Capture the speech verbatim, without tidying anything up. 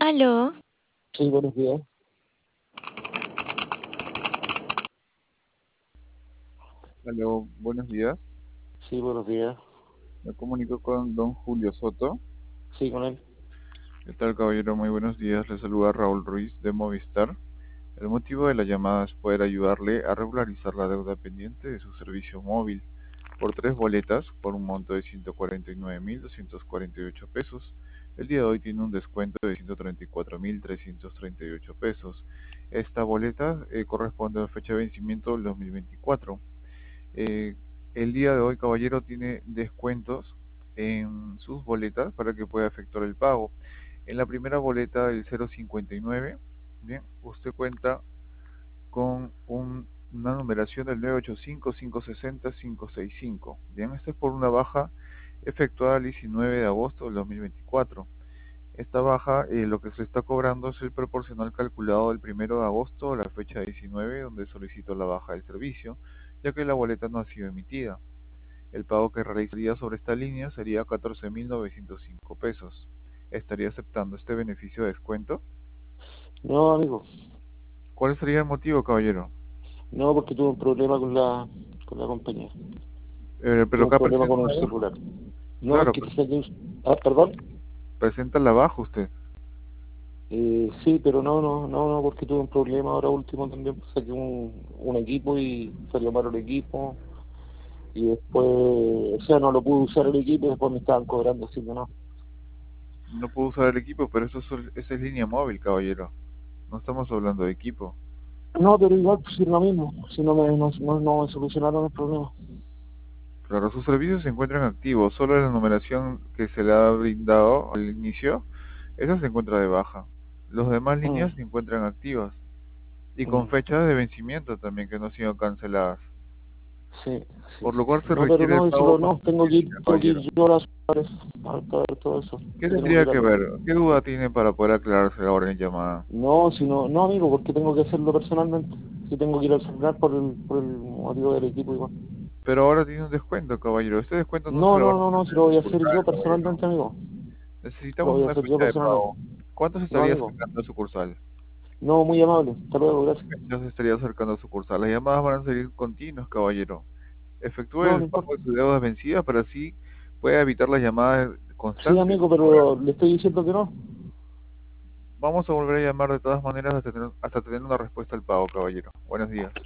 Aló, Sí, buenos días. Aló, buenos días. Sí, buenos días. Me comunico con don Julio Soto. Sí, con él. ¿Qué tal, caballero? Muy buenos días. Le saluda Raúl Ruiz de Movistar. El motivo de la llamada es poder ayudarle a regularizar la deuda pendiente de su servicio móvil por tres boletas por un monto de ciento cuarenta y nueve mil doscientos cuarenta y ocho pesos. El día de hoy tiene un descuento de ciento treinta y cuatro mil trescientos treinta y ocho pesos. Esta boleta eh, corresponde a la fecha de vencimiento del dos mil veinticuatro. Eh, el día de hoy, caballero, tiene descuentos en sus boletas para que pueda efectuar el pago. En la primera boleta del cero cincuenta y nueve, bien, usted cuenta con un- una numeración del nueve ocho cinco, cinco seis cero, cinco seis cinco. Bien, esto es por una baja efectuada el diecinueve de agosto del dos mil veinticuatro. Esta baja, eh, lo que se está cobrando es el proporcional calculado del primero de agosto a la fecha diecinueve, donde solicitó la baja del servicio, ya que la boleta no ha sido emitida. El pago que realizaría sobre esta línea sería catorce mil novecientos cinco pesos. ¿Estaría aceptando este beneficio de descuento? No, amigo. ¿Cuál sería el motivo, caballero? No, porque tuve un problema con la, con la compañía. Eh, pero Tuve un acá problema presenta con un una baja. celular. No, es Claro, que te pre- saqué un... Ah, perdón. presenta la baja usted. Eh, sí, pero no, no, no, no, porque tuve un problema ahora último también. Pues saqué un, un equipo y salió malo el equipo. Y después, o sea, no lo pude usar el equipo y después me estaban cobrando, así que no. No puedo usar el equipo, pero eso es, sol- esa es línea móvil, caballero. No estamos hablando de equipo. No, pero igual, pues es lo mismo. Si no me, no, no, no me solucionaron el problema. Claro, sus servicios se encuentran activos, solo la numeración que se le ha brindado al inicio, esa se encuentra de baja. Las demás Mm, líneas se encuentran activas y con mm. fechas de vencimiento también que no han sido canceladas, Sí, sí, por sí, lo cual sí. se No, pero requiere el no, eso pago lo- con no, tengo que ir, anticipación, tengo que ir caballero. yo a las horas a para ver todo eso. ¿Qué Que tengo que tendría ir a que ver. ver? ¿Qué duda tiene para poder aclararse ahora en llamada? No, si no, no, amigo, porque tengo que hacerlo personalmente. Si tengo que ir al celular por el, por el motivo del equipo igual. Pero ahora tiene un descuento, caballero. Este descuento no se No, lo no, van a no, no, si hacer lo en voy a hacer sucursal, yo caballero. personalmente, amigo. Lo Necesitamos voy a una hacer yo fecha de personalmente. pago. ¿Cuánto se No, estaría amigo. acercando a sucursal? No, muy amable. Hasta luego, gracias. Ya se estaría acercando a sucursal. Las llamadas van a seguir continuas, caballero. Efectúe No, no el pago importa. de su deuda vencida para así pueda evitar las llamadas Sí, constantes. amigo, pero le estoy diciendo que no. Vamos a volver a llamar de todas maneras hasta tener, hasta tener una respuesta al pago, caballero. Buenos días.